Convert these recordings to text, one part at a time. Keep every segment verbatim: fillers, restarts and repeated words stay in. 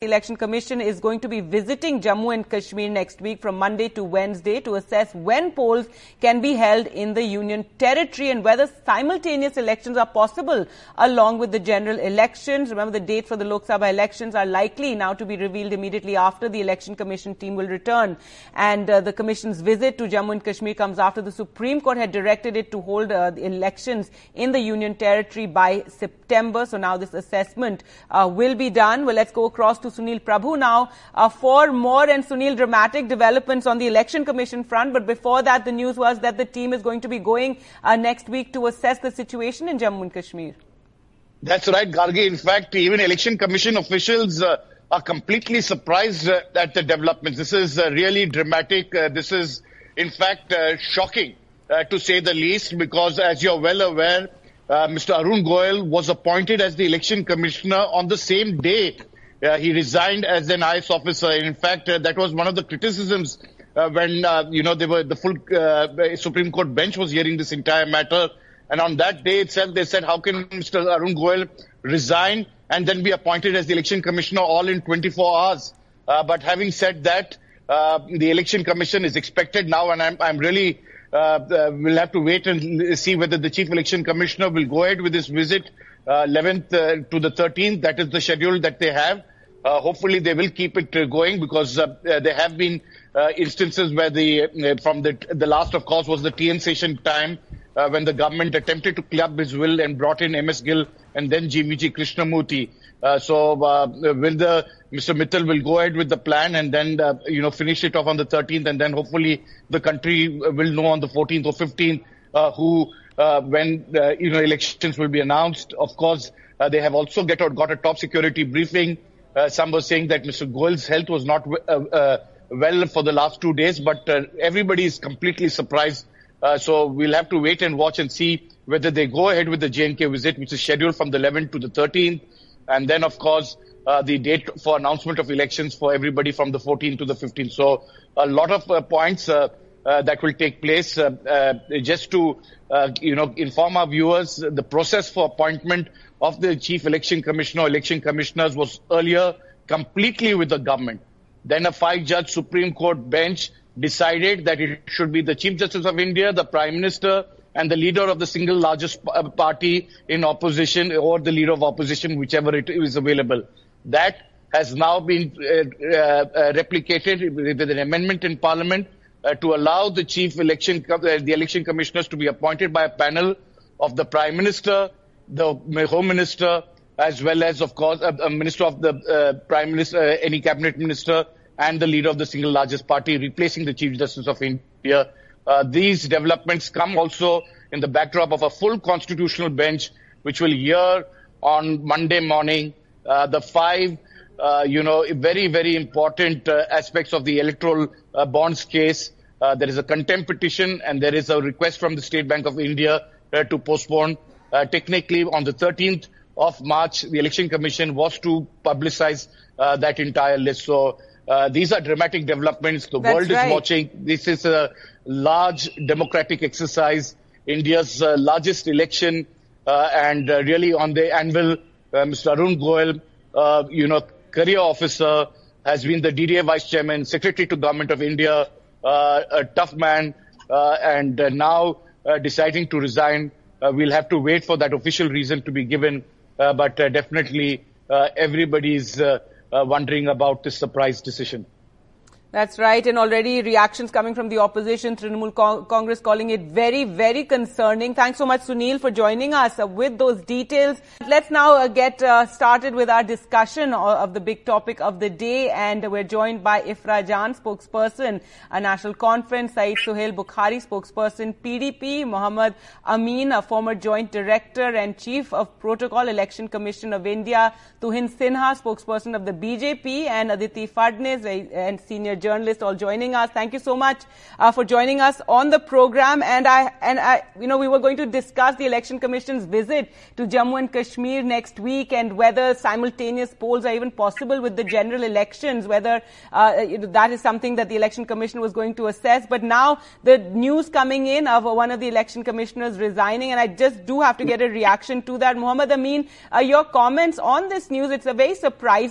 The Election Commission is going to be visiting Jammu and Kashmir next week from Monday to Wednesday to assess when polls can be held in the Union Territory and whether simultaneous elections are possible along with the general elections. Remember, the dates for the Lok Sabha elections are likely now to be revealed immediately after the Election Commission team will return. And uh, the Commission's visit to Jammu and Kashmir comes after the Supreme Court had directed it to hold uh, the elections in the Union Territory by September. So now this assessment uh, will be done. Well, let's go across to Sunil Prabhu now uh, for more. And Sunil, dramatic developments on the Election Commission front. But before that, the news was that the team is going to be going uh, next week to assess the situation in Jammu and Kashmir. That's right, Gargi. In fact, even Election Commission officials uh, are completely surprised uh, at the developments. This is uh, really dramatic. Uh, this is, in fact, uh, shocking, uh, to say the least, because as you're well aware, uh, Mister Arun Goyal was appointed as the Election Commissioner on the same day Uh, he resigned as an I A S officer. In fact, uh, that was one of the criticisms uh, when, uh, you know, they were the full uh, Supreme Court bench was hearing this entire matter. And on that day itself, they said, how can Mister Arun Goyal resign and then be appointed as the Election Commissioner all in twenty-four hours? Uh, but having said that, uh, the Election Commission is expected now, and I'm, I'm really, uh, uh, we'll have to wait and see whether the Chief Election Commissioner will go ahead with this visit, uh, eleventh uh, to the thirteenth. That is the schedule that they have. Uh, hopefully they will keep it uh, going, because uh, uh, there have been uh, instances where the uh, from the the last, of course, was the T N session time uh, when the government attempted to club his will and brought in M S Gill and then G V G Krishnamurthy. Uh, so uh, will the Mister Mittal will go ahead with the plan and then uh, you know finish it off on the thirteenth, and then hopefully the country will know on the fourteenth or fifteenth uh, who uh, when uh, you know elections will be announced. Of course, uh, they have also get got a top security briefing. Uh, some were saying that Mister Goyal's health was not uh, uh, well for the last two days, but uh, everybody is completely surprised. Uh, so we'll have to wait and watch and see whether they go ahead with the J and K visit, which is scheduled from the eleventh to the thirteenth. And then, of course, uh, the date for announcement of elections for everybody from the fourteenth to the fifteenth. So a lot of uh, points uh, uh, that will take place. Uh, uh, just to, uh, you know, inform our viewers, the process for appointment of the Chief Election Commissioner or Election Commissioners was earlier completely with the government. Then a five-judge Supreme Court bench decided that it should be the Chief Justice of India, the Prime Minister, and the leader of the single largest party in opposition, or the leader of opposition, whichever it is available. That has now been uh, uh, replicated with an amendment in Parliament uh, to allow the Chief Election, uh, the Election Commissioners to be appointed by a panel of the Prime Minister, the Home Minister, as well as, of course, a, a Minister of the uh, Prime Minister, uh, any Cabinet Minister, and the leader of the single largest party, replacing the Chief Justice of India. Uh, these developments come also in the backdrop of a full constitutional bench, which will hear on Monday morning uh, the five, uh, you know, very, very important uh, aspects of the electoral uh, bonds case. Uh, there is a contempt petition, and there is a request from the State Bank of India uh, to postpone. Uh, technically, on the thirteenth of March, the Election Commission was to publicize uh, that entire list. So uh, these are dramatic developments. The That's world right. is watching. This is a large democratic exercise, India's uh, largest election, uh, and uh, really on the anvil, uh, Mister Arun Goyal, uh, you know, career officer, has been the D D A Vice Chairman, Secretary to Government of India, uh, a tough man, uh, and uh, now uh, deciding to resign. Uh, we'll have to wait for that official reason to be given, uh, but uh, definitely uh, everybody's uh, uh, wondering about this surprise decision. That's right. And already reactions coming from the opposition, Trinamool Con Congress calling it very, very concerning. Thanks so much, Sunil, for joining us uh, with those details. Let's now uh, get uh, started with our discussion of, of the big topic of the day. And we're joined by Ifra Jan, spokesperson, a National Conference, Saeed Sohail Bukhari, spokesperson, P D P, Mohammad Amin, a former Joint Director and Chief of Protocol, Election Commission of India, Tuhin Sinha, spokesperson of the B J P, and Aditi Phadnis, and senior journalist, all joining us. Thank you so much uh, for joining us on the program. And I, and I, you know, we were going to discuss the Election Commission's visit to Jammu and Kashmir next week and whether simultaneous polls are even possible with the general elections, whether uh, you know, that is something that the Election Commission was going to assess. But now the news coming in of one of the Election Commissioners resigning, and I just do have to get a reaction to that. Mohammad Amin, uh, your comments on this news. It's a very surprising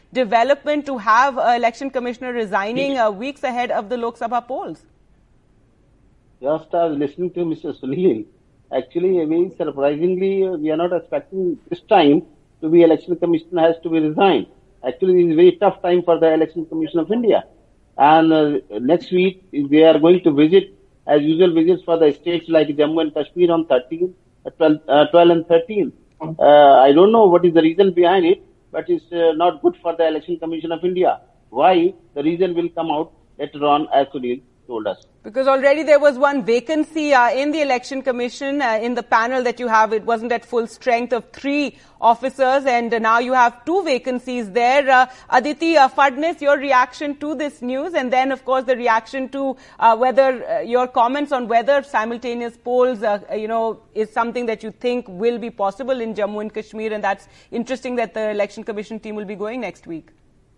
development to have uh, election commissioner resigning uh, weeks ahead of the Lok Sabha polls? Just as listening to Mister Sunil, actually, I mean, surprisingly, uh, we are not expecting this time to be election commissioner has to be resigned. Actually, this is a very tough time for the Election Commission of India. And uh, next week, they are going to visit, as usual, visits for the states like Jammu and Kashmir on thirteen, twelve, uh, twelve and thirteen. Uh, I don't know what is the reason behind it, but it's uh, not good for the Election Commission of India. Why? The reason will come out later on, as Sunil told us. Because already there was one vacancy uh, in the Election Commission, uh, in the panel that you have. It wasn't at full strength of three officers, and uh, now you have two vacancies there. Uh, Aditi uh, Phadnis, your reaction to this news, and then, of course, the reaction to uh, whether uh, your comments on whether simultaneous polls, uh, you know, is something that you think will be possible in Jammu and Kashmir, and that's interesting that the Election Commission team will be going next week.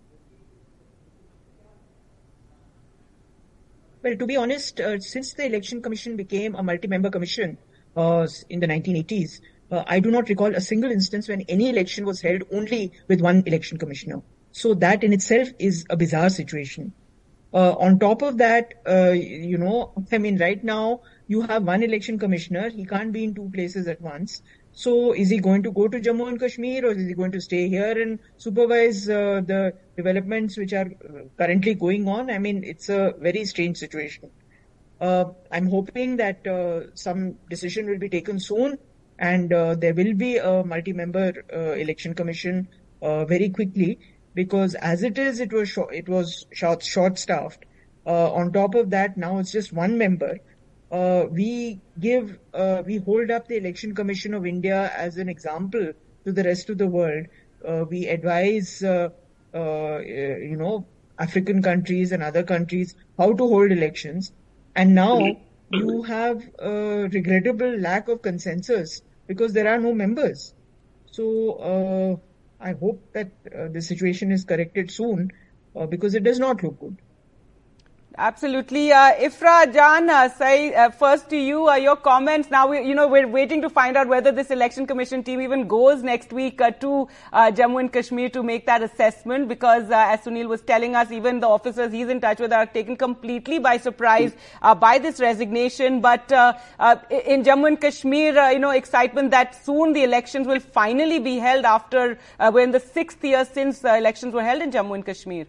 Well, to be honest, uh, since the Election Commission became a multi-member commission uh, in the nineteen eighties, uh, I do not recall a single instance when any election was held only with one election commissioner. So that in itself is a bizarre situation. Uh, on top of that, uh, you know, I mean, right now you have one election commissioner. He can't be in two places at once. So is he going to go to Jammu and Kashmir, or is he going to stay here and supervise uh, the developments which are currently going on? I mean, it's a very strange situation. Uh, I'm hoping that uh, some decision will be taken soon, and uh, there will be a multi-member uh, election commission uh, very quickly, because as it is, it was short, it was short, short-staffed. Uh, on top of that, now it's just one member. Uh, we give, uh, we hold up the Election Commission of India as an example to the rest of the world. Uh, we advise, uh, uh, you know, African countries and other countries how to hold elections. And now you have a regrettable lack of consensus because there are no members. So uh, I hope that uh, the situation is corrected soon uh, because it does not look good. Absolutely. Uh, Ifra Jan, uh, say, uh, first to you, uh, your comments. Now, we, you know, we're waiting to find out whether this election commission team even goes next week uh, to uh, Jammu and Kashmir to make that assessment, because uh, as Sunil was telling us, even the officers he's in touch with are taken completely by surprise uh, by this resignation. But uh, uh, in Jammu and Kashmir, uh, you know, excitement that soon the elections will finally be held after uh, we're in the sixth year since uh, elections were held in Jammu and Kashmir.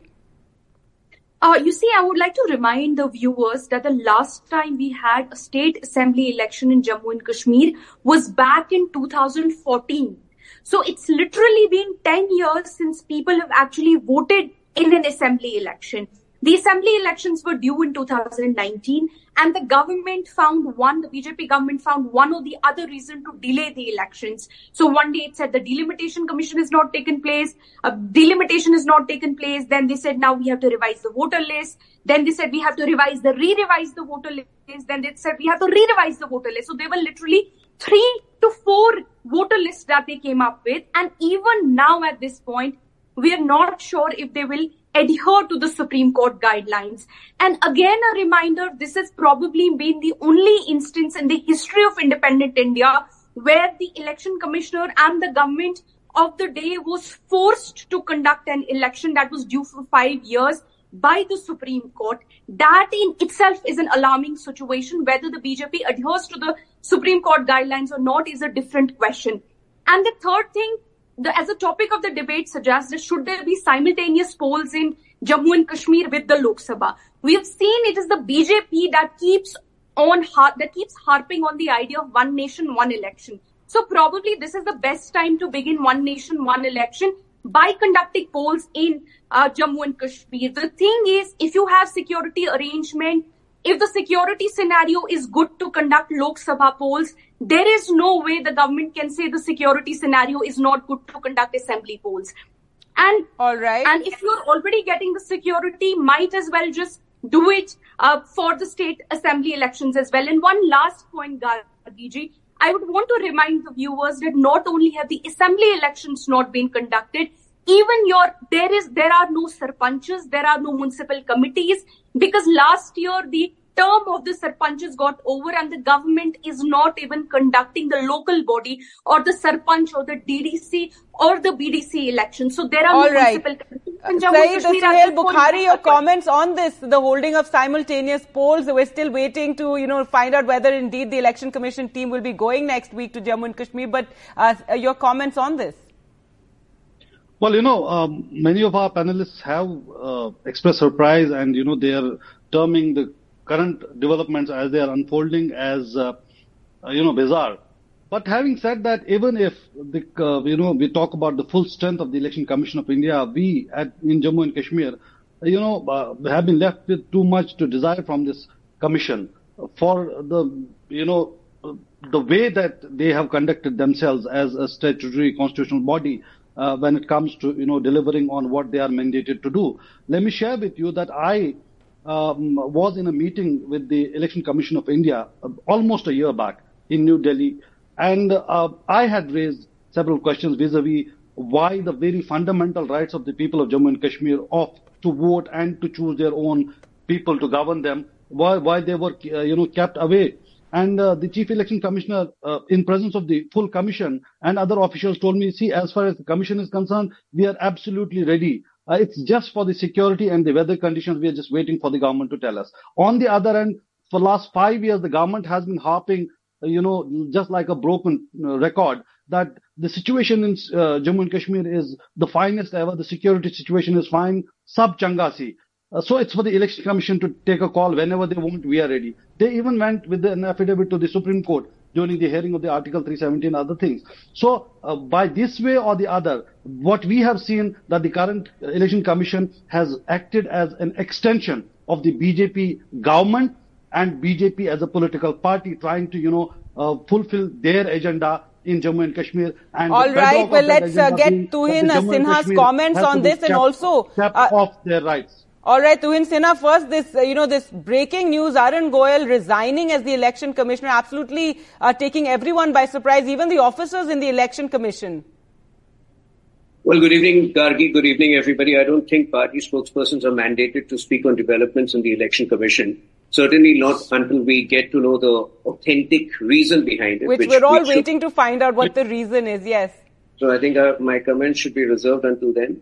Uh, you see, I would like to remind the viewers that the last time we had a state assembly election in Jammu and Kashmir was back in two thousand fourteen. So it's literally been ten years since people have actually voted in an assembly election. The assembly elections were due in two thousand nineteen, and the government found one, the B J P government found one or the other reason to delay the elections. So one day it said the delimitation commission is not taken place, a delimitation is not taken place. Then they said now we have to revise the voter list. Then they said we have to revise the, re-revise the voter list. Then they said we have to re-revise the voter list. So there were literally three to four voter lists that they came up with. And even now at this point, we are not sure if they will adhere to the Supreme Court guidelines. And again, a reminder, this has probably been the only instance in the history of independent India where the election commissioner and the government of the day was forced to conduct an election that was due for five years by the Supreme Court. That in itself is an alarming situation. Whether the B J P adheres to the Supreme Court guidelines or not is a different question. And the third thing, The, as a topic of the debate suggests that should there be simultaneous polls in Jammu and Kashmir with the Lok Sabha. We have seen it is the B J P that keeps on that keeps harping on the idea of one nation, one election. So probably this is the best time to begin one nation, one election by conducting polls in uh, Jammu and Kashmir. The thing is, if you have security arrangement, if the security scenario is good to conduct Lok Sabha polls, there is no way the government can say the security scenario is not good to conduct assembly polls. And, All right. and if you're already getting the security, might as well just do it uh, for the state assembly elections as well. And one last point, Gargi, I would want to remind the viewers that not only have the assembly elections not been conducted, even your, there is, there are no sarpanches, there are no municipal committees, because last year the term of the sarpanches got over and the government is not even conducting the local body or the sarpanch or the D D C or the B D C election. So there are All no right. municipal Uh, Saeed, Suhail Bukhari, your comments on this, the holding of simultaneous polls. We're still waiting to, you know, find out whether indeed the Election Commission team will be going next week to Jammu and Kashmir. But uh, your comments on this? Well, you know, um, many of our panelists have uh, expressed surprise, and, you know, they are terming the current developments as they are unfolding as, uh, uh, you know, bizarre. But having said that, even if, the, uh, you know, we talk about the full strength of the Election Commission of India, we at, in Jammu and Kashmir, you know, uh, have been left with too much to desire from this commission for the, you know, the way that they have conducted themselves as a statutory constitutional body uh, when it comes to, you know, delivering on what they are mandated to do. Let me share with you that I um, was in a meeting with the Election Commission of India uh, almost a year back in New Delhi. And uh, I had raised several questions vis-a-vis why the very fundamental rights of the people of Jammu and Kashmir of to vote and to choose their own people to govern them, why, why they were, uh, you know, kept away. And uh, the Chief Election Commissioner, uh, in presence of the full commission and other officials, told me, see, as far as the commission is concerned, we are absolutely ready. Uh, it's just for the security and the weather conditions. We are just waiting for the government to tell us. On the other end, for the last five years, the government has been harping, you know, just like a broken uh, record, that the situation in uh, Jammu and Kashmir is the finest ever. The security situation is fine. Sab changasi. Uh, so it's for the Election Commission to take a call whenever they want. We are ready. They even went with an affidavit to the Supreme Court during the hearing of the Article three seventy and other things. So uh, by this way or the other, what we have seen that the current Election Commission has acted as an extension of the B J P government and B J P as a political party trying to, you know, uh, fulfill their agenda in Jammu and Kashmir. And all right, well, let's uh, get Tuhin Sinha's comments on this and also uh, off their rights. All right, Tuhin Sinha, first this, uh, you know, this breaking news, Arun Goyal resigning as the election commissioner, absolutely uh, taking everyone by surprise, even the officers in the election commission. Well, good evening, Gargi. Good evening, everybody. I don't think party spokespersons are mandated to speak on developments in the election commission. Certainly not until we get to know the authentic reason behind it. Which, which we're all which waiting should, to find out what the reason is, yes. So I think uh, my comments should be reserved until then.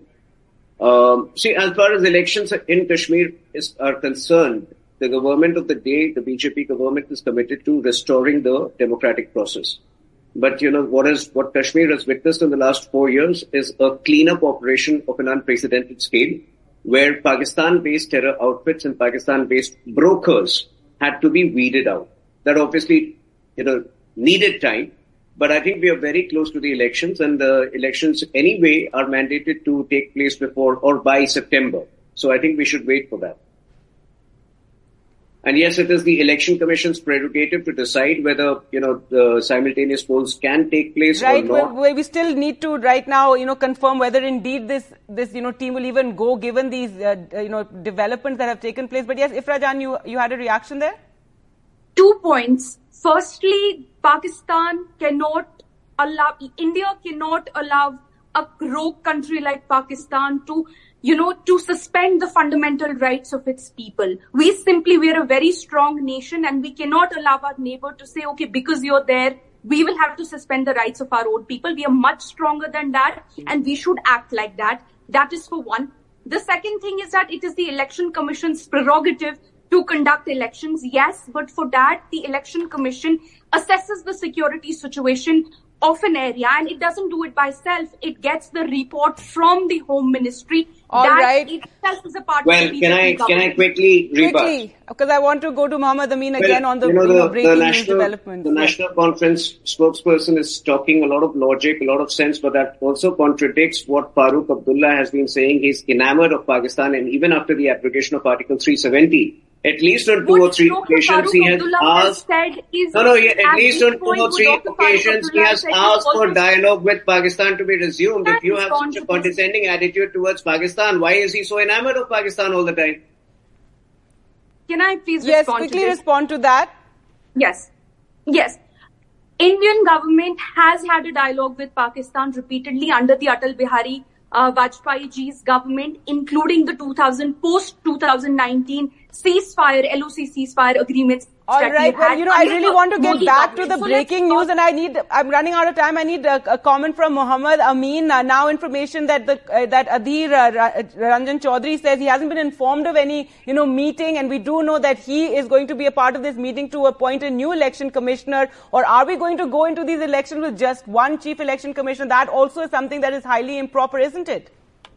Um, see, as far as elections in Kashmir is, are concerned, the government of the day, the B J P government, is committed to restoring the democratic process. But, you know, what is, what Kashmir has witnessed in the last four years is a cleanup operation of an unprecedented scale, where Pakistan-based terror outfits and Pakistan-based brokers had to be weeded out. That obviously, you know, needed time. But I think we are very close to the elections, and the elections anyway are mandated to take place before or by September. So I think we should wait for that. And yes, it is the Election Commission's prerogative to decide whether, you know, the simultaneous polls can take place right, or not. Right, we still need to right now, you know, confirm whether indeed this, this, you know, team will even go given these, uh, you know, developments that have taken place. But yes, Ifra Jan, you, you had a reaction there? Two points. Firstly, Pakistan cannot allow, India cannot allow a rogue country like Pakistan to, you know, to suspend the fundamental rights of its people. We simply, we are a very strong nation and we cannot allow our neighbor to say, okay, because you're there, we will have to suspend the rights of our own people. We are much stronger than that and we should act like that. That is for one. The second thing is that it is the Election Commission's prerogative to conduct elections. Yes, but for that, the Election Commission assesses the security situation of an area and it doesn't do it by itself. It gets the report from the Home Ministry. All that right. itself is a part well, of the can I, can I quickly rebut? Quickly, because I want to go to Mohammed Amin well, again on the, you know, you know, the, breaking the news national, developments. The National Conference spokesperson is talking a lot of logic, a lot of sense, but that also contradicts what Farooq Abdullah has been saying. He's enamored of Pakistan, and even after the abrogation of Article three seventy, at least on two what or three Doctor occasions Farooq he has Abdullah asked, has said is no, no, he, at at least on two point or three Doctor occasions he has asked for always, dialogue with Pakistan to be resumed. If you have such a to condescending attitude towards Pakistan, why is he so enamored of Pakistan all the time? Can I please yes, respond quickly to this? respond to that. Yes. Yes. Indian government has had a dialogue with Pakistan repeatedly under the Atal Bihari uh, Vajpayee ji's government, including the two thousand post twenty nineteen ceasefire, L O C ceasefire agreements. All right. Well, you know, I really want to get back to the breaking news, and I need, I'm running out of time. I need a, a comment from Muhammad Amin. Uh, now information that the, uh, that Adhir uh, Ranjan Chaudhary says he hasn't been informed of any, you know, meeting, and we do know that he is going to be a part of this meeting to appoint a new election commissioner. Or are we going to go into these elections with just one chief election commissioner? That also is something that is highly improper, isn't it?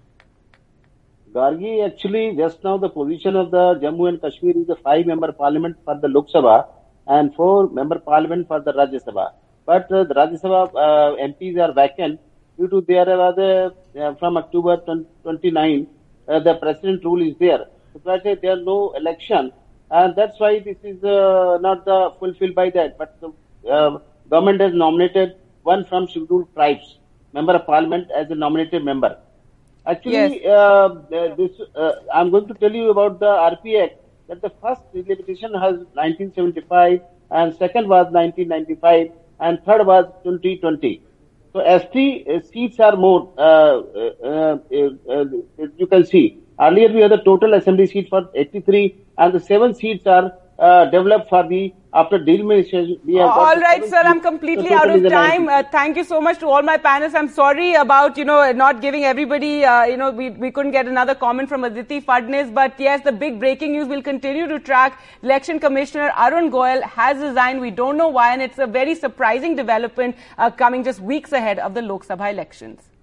Gargi, actually, just now the position of the Jammu and Kashmir is a five-member parliament for the Lok Sabha and four-member parliament for the Rajya Sabha. But uh, the Rajya Sabha uh, M Ps are vacant due to there was a, uh, from October twenty-ninth, uh, the president rule is there. So that's why there is no election, and that's why this is uh, not uh, fulfilled by that. But the uh, government has nominated one from scheduled tribes, member of parliament, as a nominated member. Actually, yes. uh, this uh, I'm going to tell you about the R P Act, that the first delimitation has nineteen seventy-five, and second was nineteen ninety-five, and third was twenty twenty. So S T uh, seats are more, uh, uh, uh, uh, you can see. Earlier we had the total assembly seats for eighty-three, and the seven seats are uh, developed for the, after delimitation. We have all right, sir, I'm completely out of time. Uh, thank you so much to all my panelists. I'm sorry about, you know, not giving everybody, uh, you know, we, we couldn't get another comment from Aditi Phadnis. But yes, the big breaking news will continue to track. Election Commissioner Arun Goyal has resigned. We don't know why, and it's a very surprising development uh, coming just weeks ahead of the Lok Sabha elections.